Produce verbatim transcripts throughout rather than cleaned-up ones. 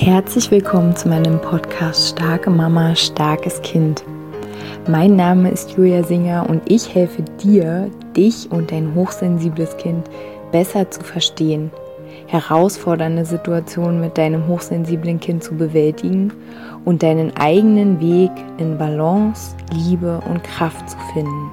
Herzlich willkommen zu meinem Podcast Starke Mama, starkes Kind. Mein Name ist Julia Singer und ich helfe dir, dich und dein hochsensibles Kind besser zu verstehen, herausfordernde Situationen mit deinem hochsensiblen Kind zu bewältigen und deinen eigenen Weg in Balance, Liebe und Kraft zu finden.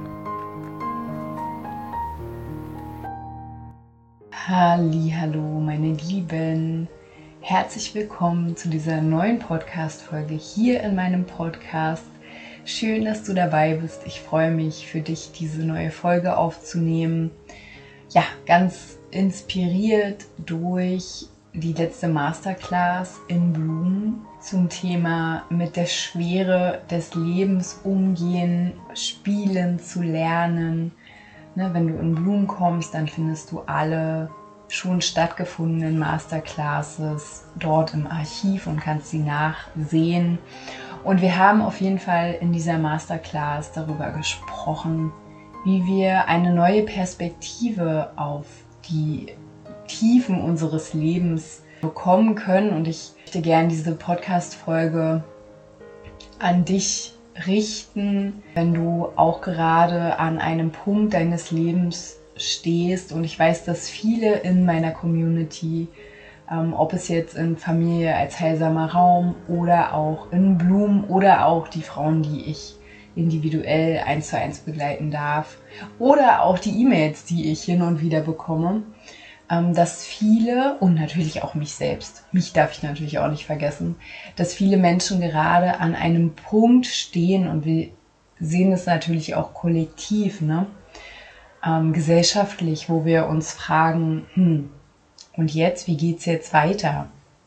Hallihallo, meine Lieben. Herzlich willkommen zu dieser neuen Podcast-Folge hier in meinem Podcast. Schön, dass du dabei bist. Ich freue mich, für dich diese neue Folge aufzunehmen. Ja, ganz inspiriert durch die letzte Masterclass in Bloom zum Thema mit der Schwere des Lebens umgehen, spielen zu lernen. Ne, wenn du in Bloom kommst, dann findest du alle schon stattgefundenen Masterclasses dort im Archiv und kannst sie nachsehen. Und wir haben auf jeden Fall in dieser Masterclass darüber gesprochen, wie wir eine neue Perspektive auf die Tiefen unseres Lebens bekommen können. Und ich möchte gerne diese Podcast-Folge an dich richten, wenn du auch gerade an einem Punkt deines Lebens stehst. Und ich weiß, dass viele in meiner Community, ähm, ob es jetzt in Familie als heilsamer Raum oder auch in Bloom oder auch die Frauen, die ich individuell eins zu eins begleiten darf oder auch die E-Mails, die ich hin und wieder bekomme, ähm, dass viele und natürlich auch mich selbst, mich darf ich natürlich auch nicht vergessen, dass viele Menschen gerade an einem Punkt stehen und wir sehen es natürlich auch kollektiv, ne? Ähm, gesellschaftlich, wo wir uns fragen, hm, und jetzt, wie geht's jetzt weiter?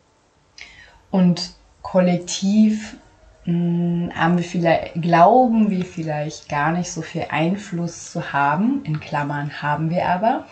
Und kollektiv mh, haben wir vielleicht, glauben wir vielleicht gar nicht so viel Einfluss zu haben, in Klammern haben wir aber.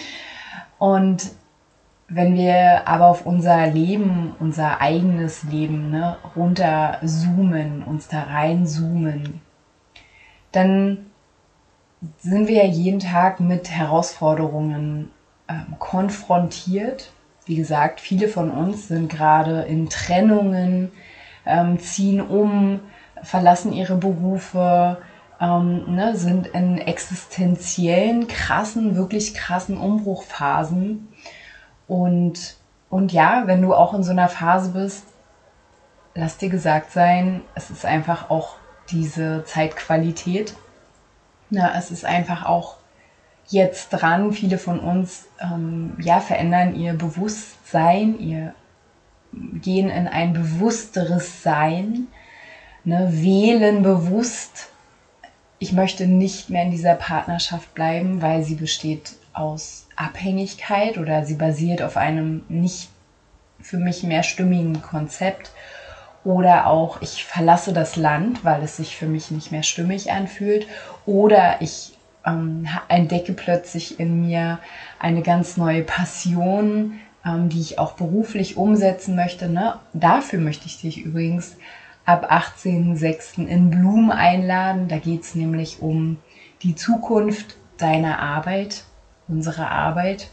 Und wenn wir aber auf unser Leben, unser eigenes Leben, ne, runter zoomen, uns da reinzoomen, dann sind wir ja jeden Tag mit Herausforderungen ähm, konfrontiert. Wie gesagt, viele von uns sind gerade in Trennungen, ähm, ziehen um, verlassen ihre Berufe, ähm, ne, sind in existenziellen, krassen, wirklich krassen Umbruchphasen. Und, und ja, wenn du auch in so einer Phase bist, lass dir gesagt sein, es ist einfach auch diese Zeitqualität. Na, es ist einfach auch jetzt dran, viele von uns ähm, ja, verändern ihr Bewusstsein, ihr gehen in ein bewussteres Sein, ne, wählen bewusst, ich möchte nicht mehr in dieser Partnerschaft bleiben, weil sie besteht aus Abhängigkeit oder sie basiert auf einem nicht für mich mehr stimmigen Konzept. Oder auch, ich verlasse das Land, weil es sich für mich nicht mehr stimmig anfühlt. Oder ich ähm, entdecke plötzlich in mir eine ganz neue Passion, ähm, die ich auch beruflich umsetzen möchte. Ne? Dafür möchte ich dich übrigens ab achtzehnten sechsten in Bloom einladen. Da geht es nämlich um die Zukunft deiner Arbeit, unserer Arbeit.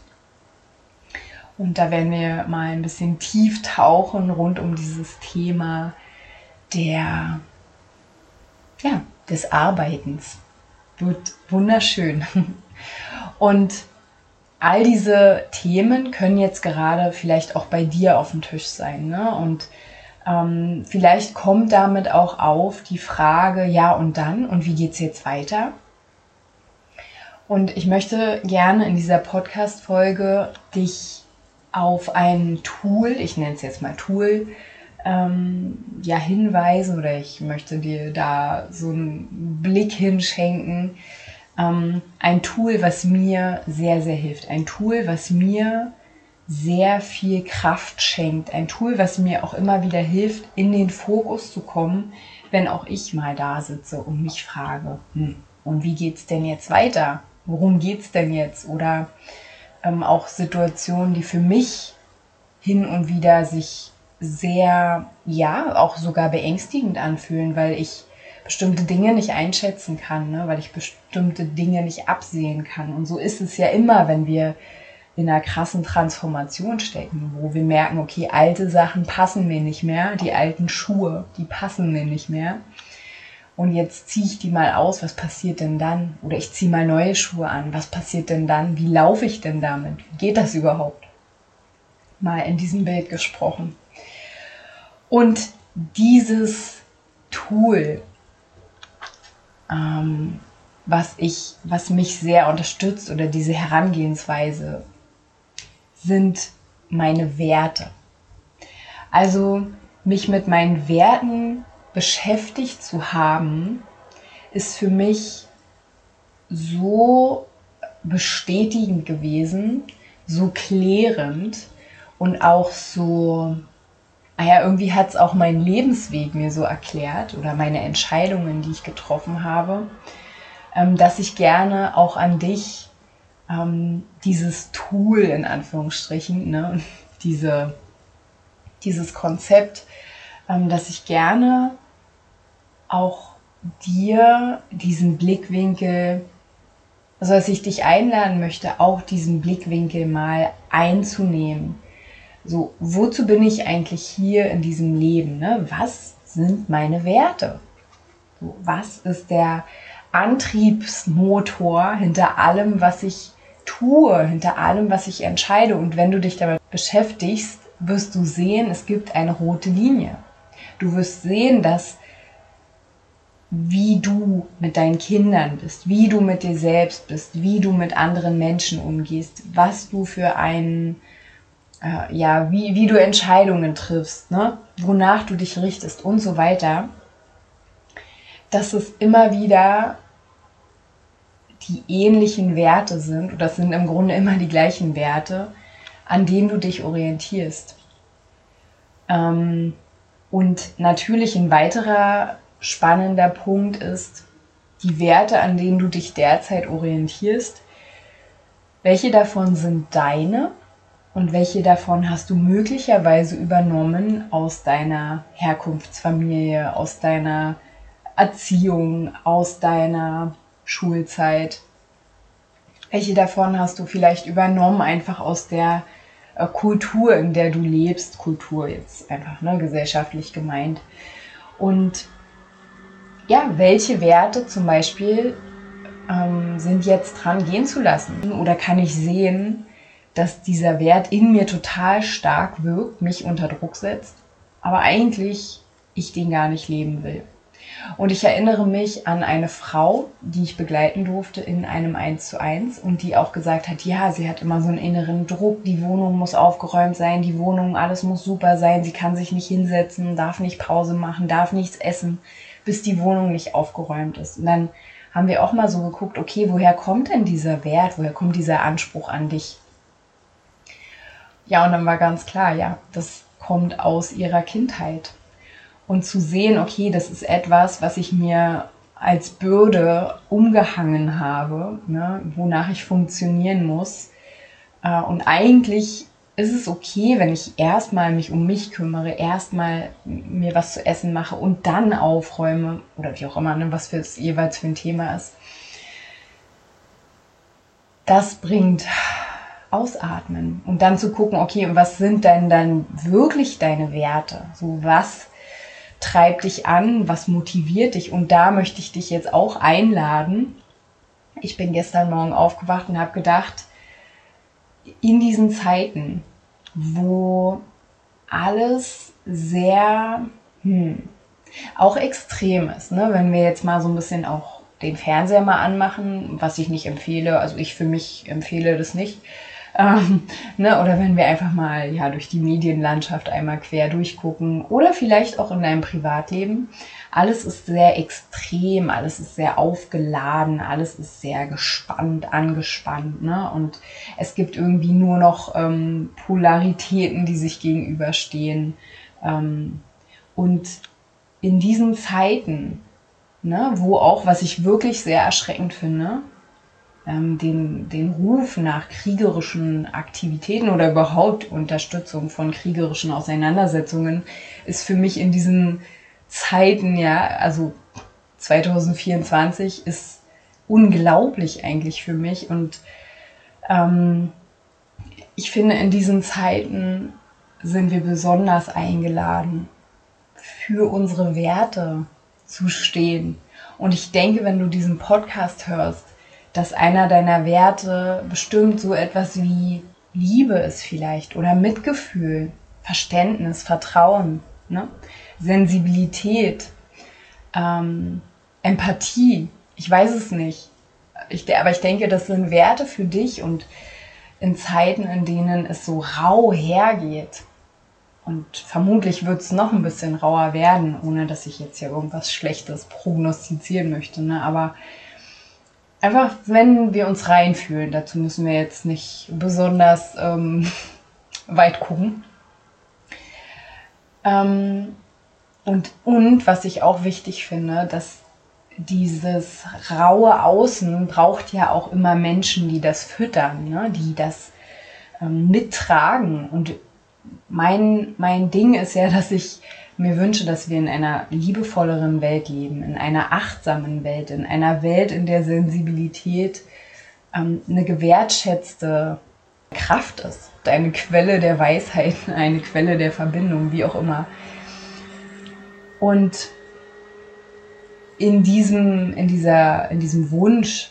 Und da werden wir mal ein bisschen tief tauchen rund um dieses Thema der, ja, des Arbeitens. Wird wunderschön. Und all diese Themen können jetzt gerade vielleicht auch bei dir auf dem Tisch sein, ne? Und ähm, vielleicht kommt damit auch auf die Frage, ja und dann? Und wie geht's jetzt weiter? Und ich möchte gerne in dieser Podcast-Folge dich auf ein Tool, ich nenne es jetzt mal Tool, ähm, ja, hinweisen oder ich möchte dir da so einen Blick hinschenken. Ähm, ein Tool, was mir sehr, sehr hilft. Ein Tool, was mir sehr viel Kraft schenkt. Ein Tool, was mir auch immer wieder hilft, in den Fokus zu kommen, wenn auch ich mal da sitze und mich frage, hm, und wie geht's denn jetzt weiter? Worum geht's denn jetzt? Oder ähm, auch Situationen, die für mich hin und wieder sich sehr, ja, auch sogar beängstigend anfühlen, weil ich bestimmte Dinge nicht einschätzen kann, ne? Weil ich bestimmte Dinge nicht absehen kann. Und so ist es ja immer, wenn wir in einer krassen Transformation stecken, wo wir merken, okay, alte Sachen passen mir nicht mehr, die alten Schuhe, die passen mir nicht mehr. Und jetzt ziehe ich die mal aus, was passiert denn dann? Oder ich ziehe mal neue Schuhe an, was passiert denn dann? Wie laufe ich denn damit? Wie geht das überhaupt? Mal in diesem Bild gesprochen. Und dieses Tool, ähm, was ich, was mich sehr unterstützt oder diese Herangehensweise, sind meine Werte. Also mich mit meinen Werten beschäftigt zu haben, ist für mich so bestätigend gewesen, so klärend und auch so, naja, irgendwie hat es auch meinen Lebensweg mir so erklärt oder meine Entscheidungen, die ich getroffen habe, ähm, dass ich gerne auch an dich ähm, dieses Tool in Anführungsstrichen, ne, diese, dieses Konzept, ähm, dass ich gerne auch dir diesen Blickwinkel, also dass ich dich einladen möchte, auch diesen Blickwinkel mal einzunehmen. So, wozu bin ich eigentlich hier in diesem Leben? Ne? Was sind meine Werte? So, was ist der Antriebsmotor hinter allem, was ich tue, hinter allem, was ich entscheide? Und wenn du dich damit beschäftigst, wirst du sehen, es gibt eine rote Linie. Du wirst sehen, dass wie du mit deinen Kindern bist, wie du mit dir selbst bist, wie du mit anderen Menschen umgehst, was du für einen, äh, ja, wie, wie du Entscheidungen triffst, ne? Wonach du dich richtest und so weiter, dass es immer wieder die ähnlichen Werte sind, oder das sind im Grunde immer die gleichen Werte, an denen du dich orientierst. Ähm, und natürlich ein weiterer spannender Punkt ist, die Werte, an denen du dich derzeit orientierst, welche davon sind deine und welche davon hast du möglicherweise übernommen aus deiner Herkunftsfamilie, aus deiner Erziehung, aus deiner Schulzeit. Welche davon hast du vielleicht übernommen, einfach aus der äh, Kultur, in der du lebst, Kultur jetzt einfach, ne, gesellschaftlich gemeint. Und ja, welche Werte zum Beispiel ähm, sind jetzt dran gehen zu lassen? Oder kann ich sehen, dass dieser Wert in mir total stark wirkt, mich unter Druck setzt, aber eigentlich ich den gar nicht leben will? Und ich erinnere mich an eine Frau, die ich begleiten durfte in einem eins zu eins und die auch gesagt hat, ja, sie hat immer so einen inneren Druck, die Wohnung muss aufgeräumt sein, die Wohnung, alles muss super sein, sie kann sich nicht hinsetzen, darf nicht Pause machen, darf nichts essen, bis die Wohnung nicht aufgeräumt ist. Und dann haben wir auch mal so geguckt, okay, woher kommt denn dieser Wert, woher kommt dieser Anspruch an dich? Ja, und dann war ganz klar, ja, das kommt aus ihrer Kindheit. Und zu sehen, okay, das ist etwas, was ich mir als Bürde umgehangen habe, ne, wonach ich funktionieren muss. Und eigentlich ist es okay, wenn ich erstmal mich um mich kümmere, erstmal mir was zu essen mache und dann aufräume oder wie auch immer, ne, was für es jeweils für ein Thema ist. Das bringt Ausatmen und dann zu gucken, okay, was sind denn dann wirklich deine Werte? So, was treibt dich an, was motiviert dich? Und da möchte ich dich jetzt auch einladen. Ich bin gestern Morgen aufgewacht und habe gedacht, in diesen Zeiten, wo alles sehr, hm, auch extrem ist, ne? Wenn wir jetzt mal so ein bisschen auch den Fernseher mal anmachen, was ich nicht empfehle, also ich für mich empfehle das nicht, ähm, ne? Oder wenn wir einfach mal ja durch die Medienlandschaft einmal quer durchgucken oder vielleicht auch in deinem Privatleben. Alles ist sehr extrem, alles ist sehr aufgeladen, alles ist sehr gespannt, angespannt, ne? Und es gibt irgendwie nur noch ähm, Polaritäten, die sich gegenüberstehen. Ähm, und in diesen Zeiten, ne, wo auch, was ich wirklich sehr erschreckend finde, ähm, den, den Ruf nach kriegerischen Aktivitäten oder überhaupt Unterstützung von kriegerischen Auseinandersetzungen ist für mich in diesen Zeiten, ja, also zwanzig vierundzwanzig ist unglaublich eigentlich für mich und ähm, ich finde, in diesen Zeiten sind wir besonders eingeladen, für unsere Werte zu stehen. Und ich denke, wenn du diesen Podcast hörst, dass einer deiner Werte bestimmt so etwas wie Liebe ist vielleicht oder Mitgefühl, Verständnis, Vertrauen, ne? Sensibilität, ähm, Empathie. Ich weiß es nicht. Ich, aber ich denke, das sind Werte für dich und in Zeiten, in denen es so rau hergeht. Und vermutlich wird es noch ein bisschen rauer werden, ohne dass ich jetzt hier irgendwas Schlechtes prognostizieren möchte. Ne? Aber einfach, wenn wir uns reinfühlen, dazu müssen wir jetzt nicht besonders ähm, weit gucken. Ähm, und, und was ich auch wichtig finde, dass dieses raue Außen braucht ja auch immer Menschen, die das füttern, ne? Die das ähm, mittragen. Und mein, mein Ding ist ja, dass ich mir wünsche, dass wir in einer liebevolleren Welt leben, in einer achtsamen Welt, in einer Welt, in der Sensibilität ähm, eine gewertschätzte Kraft ist, eine Quelle der Weisheit, eine Quelle der Verbindung, wie auch immer. Und in diesem, in dieser, in diesem Wunsch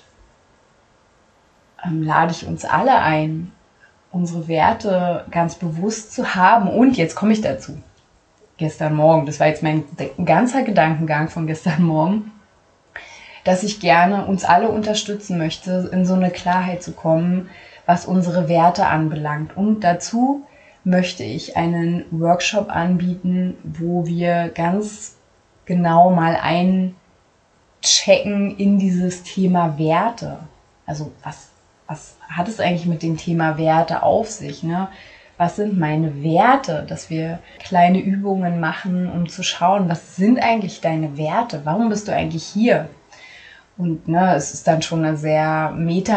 ähm, lade ich uns alle ein, unsere Werte ganz bewusst zu haben. Und jetzt komme ich dazu. Gestern Morgen, das war jetzt mein ganzer Gedankengang von gestern Morgen, dass ich gerne uns alle unterstützen möchte, in so eine Klarheit zu kommen, was unsere Werte anbelangt. Und dazu möchte ich einen Workshop anbieten, wo wir ganz genau mal einchecken in dieses Thema Werte. Also was, was hat es eigentlich mit dem Thema Werte auf sich, ne? Was sind meine Werte, dass wir kleine Übungen machen, um zu schauen, was sind eigentlich deine Werte? Warum bist du eigentlich hier? Und ne, es ist dann schon eine sehr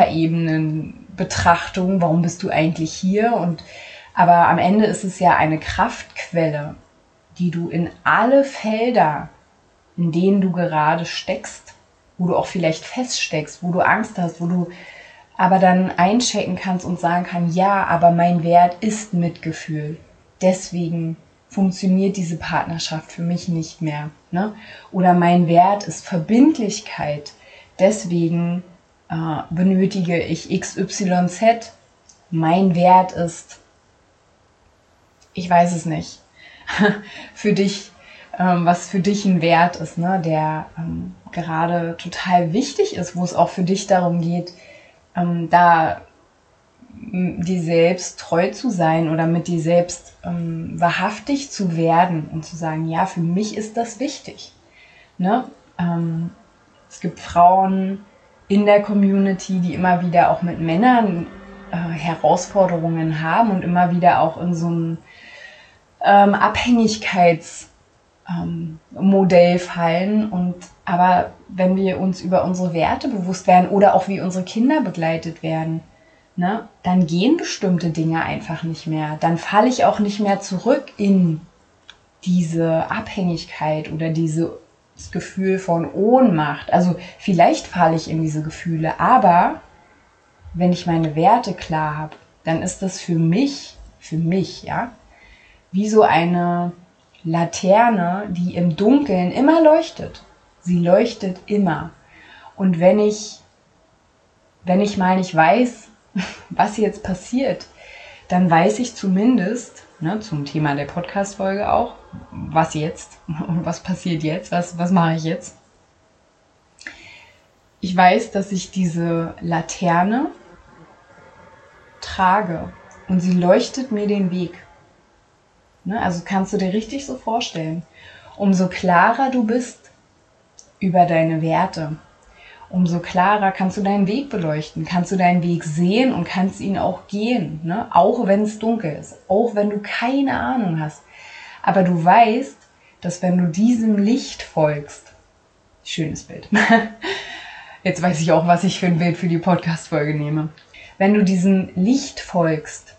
Metaebenen-Betrachtung, warum bist du eigentlich hier? Und aber am Ende ist es ja eine Kraftquelle, die du in alle Felder, in denen du gerade steckst, wo du auch vielleicht feststeckst, wo du Angst hast, wo du aber dann einchecken kannst und sagen kannst, ja, aber mein Wert ist Mitgefühl. Deswegen funktioniert diese Partnerschaft für mich nicht mehr. Ne? Oder mein Wert ist Verbindlichkeit. Deswegen äh, benötige ich X Y Z. Mein Wert ist, ich weiß es nicht, für dich, ähm, was für dich ein Wert ist, ne? Der ähm, gerade total wichtig ist, wo es auch für dich darum geht, Ähm, da m, dir selbst treu zu sein oder mit dir selbst ähm, wahrhaftig zu werden und zu sagen, ja, für mich ist das wichtig. Ne? Ähm, es gibt Frauen in der Community, die immer wieder auch mit Männern äh, Herausforderungen haben und immer wieder auch in so ein ähm, Abhängigkeitsmodell ähm, fallen. Und aber wenn wir uns über unsere Werte bewusst werden oder auch wie unsere Kinder begleitet werden, ne, dann gehen bestimmte Dinge einfach nicht mehr. Dann falle ich auch nicht mehr zurück in diese Abhängigkeit oder dieses Gefühl von Ohnmacht. Also vielleicht falle ich in diese Gefühle, aber wenn ich meine Werte klar habe, dann ist das für mich, für mich, ja, wie so eine Laterne, die im Dunkeln immer leuchtet. Sie leuchtet immer. Und wenn ich, wenn ich mal nicht weiß, was jetzt passiert, dann weiß ich zumindest, ne, zum Thema der Podcast-Folge auch, was jetzt und was passiert jetzt, was, was mache ich jetzt. Ich weiß, dass ich diese Laterne trage und sie leuchtet mir den Weg. Ne, also kannst du dir richtig so vorstellen, umso klarer du bist über deine Werte, umso klarer kannst du deinen Weg beleuchten, kannst du deinen Weg sehen und kannst ihn auch gehen, ne? Auch wenn es dunkel ist, auch wenn du keine Ahnung hast. Aber du weißt, dass wenn du diesem Licht folgst, schönes Bild, jetzt weiß ich auch, was ich für ein Bild für die Podcast-Folge nehme. Wenn du diesem Licht folgst,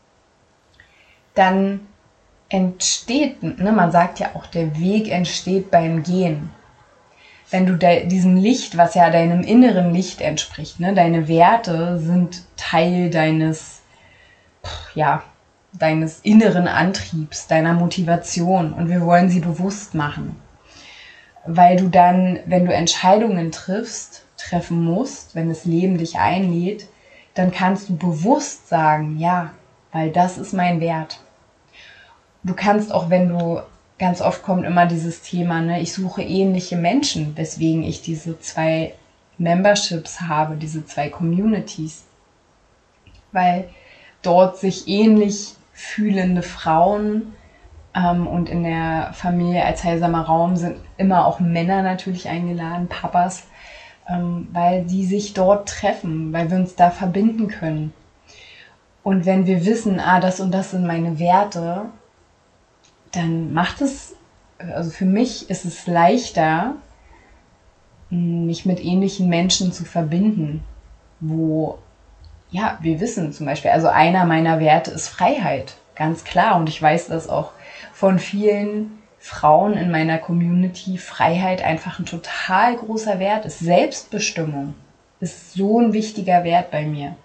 dann entsteht, ne, man sagt ja auch, der Weg entsteht beim Gehen. Wenn du de, diesem Licht, was ja deinem inneren Licht entspricht, ne, deine Werte sind Teil deines ja, deines inneren Antriebs, deiner Motivation, und wir wollen sie bewusst machen. Weil du dann, wenn du Entscheidungen triffst, treffen musst, wenn das Leben dich einlädt, dann kannst du bewusst sagen, ja, weil das ist mein Wert. Du kannst auch, wenn du, ganz oft kommt immer dieses Thema, ne, ich suche ähnliche Menschen, weswegen ich diese zwei Memberships habe, diese zwei Communities. Weil dort sich ähnlich fühlende Frauen ähm, und in der Familie als heilsamer Raum sind immer auch Männer natürlich eingeladen, Papas, ähm, weil die sich dort treffen, weil wir uns da verbinden können. Und wenn wir wissen, ah, das und das sind meine Werte, dann macht es, also für mich ist es leichter, mich mit ähnlichen Menschen zu verbinden, wo, ja, wir wissen zum Beispiel, also einer meiner Werte ist Freiheit, ganz klar. Und ich weiß das auch von vielen Frauen in meiner Community, Freiheit einfach ein total großer Wert ist. Selbstbestimmung ist so ein wichtiger Wert bei mir.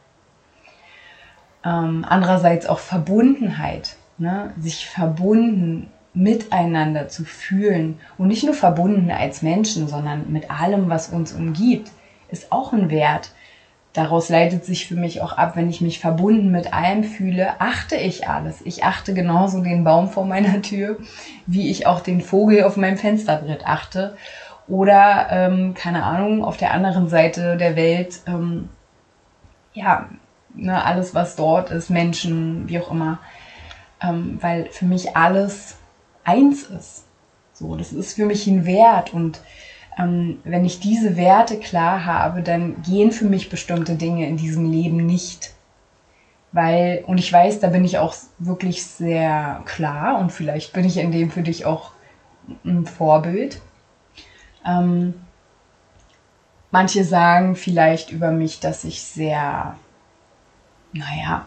Ähm, andererseits auch Verbundenheit, ne? Sich verbunden miteinander zu fühlen und nicht nur verbunden als Menschen, sondern mit allem, was uns umgibt, ist auch ein Wert. Daraus leitet sich für mich auch ab, wenn ich mich verbunden mit allem fühle, achte ich alles. Ich achte genauso den Baum vor meiner Tür, wie ich auch den Vogel auf meinem Fensterbrett achte. Oder, ähm, keine Ahnung, auf der anderen Seite der Welt, ähm, ja, ne, alles, was dort ist, Menschen, wie auch immer, ähm, weil für mich alles eins ist. So, das ist für mich ein Wert, und ähm, wenn ich diese Werte klar habe, dann gehen für mich bestimmte Dinge in diesem Leben nicht. Weil, und ich weiß, da bin ich auch wirklich sehr klar, und vielleicht bin ich in dem für dich auch ein Vorbild. Ähm, manche sagen vielleicht über mich, dass ich sehr, naja,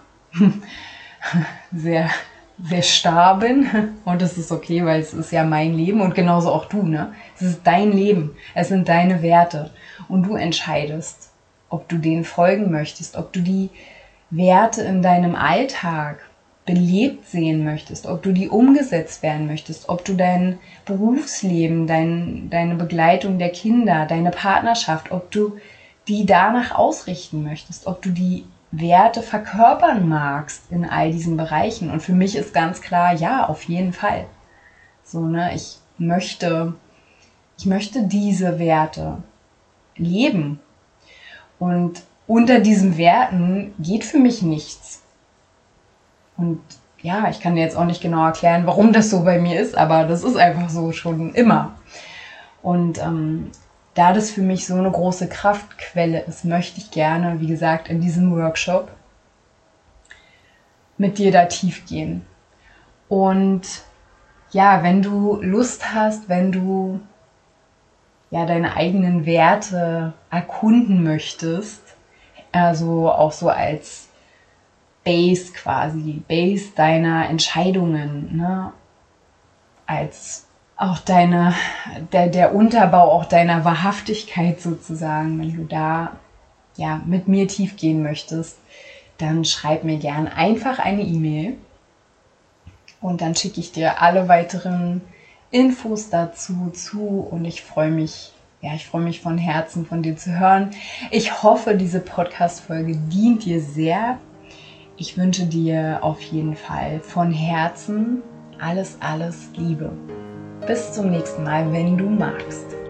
sehr, sehr starr bin, und das ist okay, weil es ist ja mein Leben und genauso auch du, ne? Es ist dein Leben, es sind deine Werte, und du entscheidest, ob du denen folgen möchtest, ob du die Werte in deinem Alltag belebt sehen möchtest, ob du die umgesetzt werden möchtest, ob du dein Berufsleben, dein, deine Begleitung der Kinder, deine Partnerschaft, ob du die danach ausrichten möchtest, ob du die Werte verkörpern magst in all diesen Bereichen. Und für mich ist ganz klar, ja, auf jeden Fall. So, ne, ich möchte, ich möchte diese Werte leben. Und unter diesen Werten geht für mich nichts. Und ja, ich kann dir jetzt auch nicht genau erklären, warum das so bei mir ist, aber das ist einfach so schon immer. Und ähm, da das für mich so eine große Kraftquelle ist, möchte ich gerne, wie gesagt, in diesem Workshop mit dir da tief gehen. Und ja, wenn du Lust hast, wenn du ja deine eigenen Werte erkunden möchtest, also auch so als Base quasi, Base deiner Entscheidungen, ne? Als auch deine, der, der Unterbau auch deiner Wahrhaftigkeit sozusagen, wenn du da ja mit mir tief gehen möchtest, dann schreib mir gern einfach eine E-Mail, und dann schicke ich dir alle weiteren Infos dazu zu, und ich freue mich, ja, ich freue mich von Herzen von dir zu hören. Ich hoffe, diese Podcast-Folge dient dir sehr. Ich wünsche dir auf jeden Fall von Herzen alles, alles Liebe. Bis zum nächsten Mal, wenn du magst.